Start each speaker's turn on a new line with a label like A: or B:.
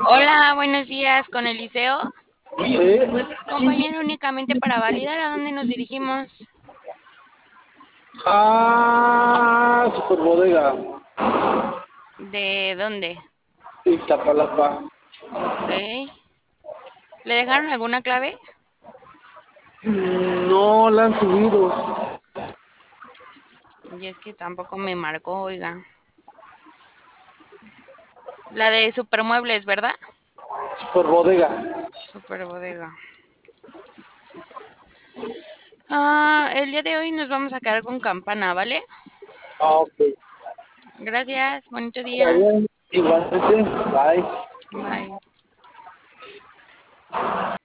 A: Hola, buenos días, con Eliseo.
B: Sí.
A: Compañero, únicamente para validar a dónde nos dirigimos.
B: Super bodega.
A: ¿De dónde?
B: Iztapalapa.
A: Ok. ¿Le dejaron alguna clave?
B: No la han subido.
A: Y es que tampoco me marcó, oiga. La de Supermuebles, ¿verdad?
B: Super bodega.
A: Super bodega. El día de hoy nos vamos a quedar con campana, ¿vale?
B: Ok.
A: Gracias, bonito
B: Está
A: día.
B: bien. Igualmente. Bye.
A: Bye.